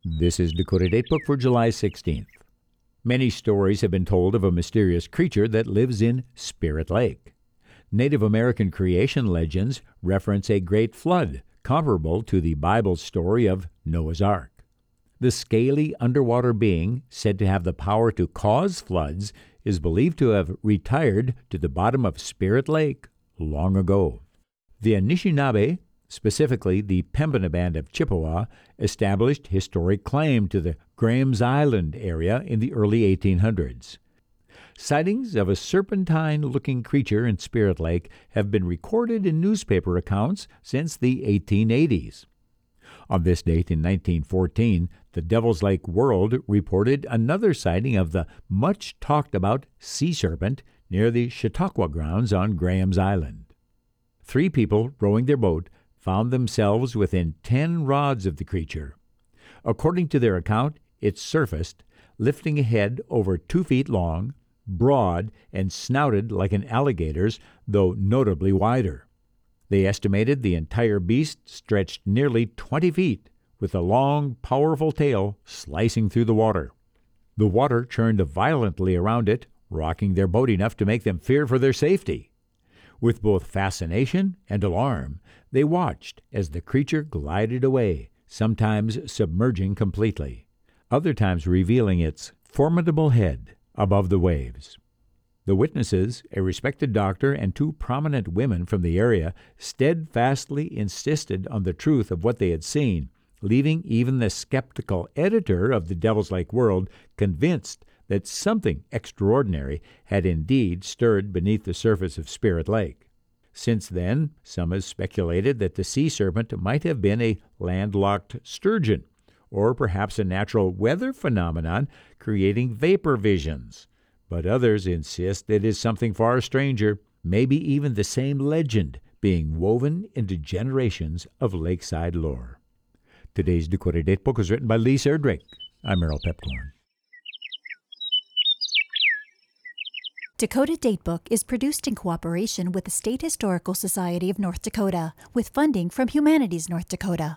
This is Dakota Datebook for July 16th. Many stories have been told of a mysterious creature that lives in Spirit Lake. Native American creation legends reference a great flood, comparable to the Bible story of Noah's Ark. The scaly underwater being, said to have the power to cause floods, is believed to have retired to the bottom of Spirit Lake long ago. The Anishinaabe, specifically the Pembina Band of Chippewa, established historic claim to the Graham's Island area in the early 1800s. Sightings of a serpentine-looking creature in Spirit Lake have been recorded in newspaper accounts since the 1880s. On this date in 1914, the Devil's Lake World reported another sighting of the much-talked-about sea serpent near the Chautauqua grounds on Graham's Island. 3 people rowing their boat found themselves within 10 rods of the creature. According to their account, it surfaced, lifting a head over 2 feet long, broad, and snouted like an alligator's, though notably wider. They estimated the entire beast stretched nearly 20 feet, with a long, powerful tail slicing through the water. The water churned violently around it, rocking their boat enough to make them fear for their safety. With both fascination and alarm, they watched as the creature glided away, sometimes submerging completely, other times revealing its formidable head above the waves. The witnesses, a respected doctor and 2 prominent women from the area, steadfastly insisted on the truth of what they had seen, leaving even the skeptical editor of the Devil's Lake World convinced that something extraordinary had indeed stirred beneath the surface of Spirit Lake. Since then, some have speculated that the sea serpent might have been a landlocked sturgeon, or perhaps a natural weather phenomenon creating vapor visions. But others insist it is something far stranger, maybe even the same legend being woven into generations of lakeside lore. Today's Dakota Datebook was written by Lee Serdrick. I'm Merrill Pepcorn. Dakota Datebook is produced in cooperation with the State Historical Society of North Dakota, with funding from Humanities North Dakota.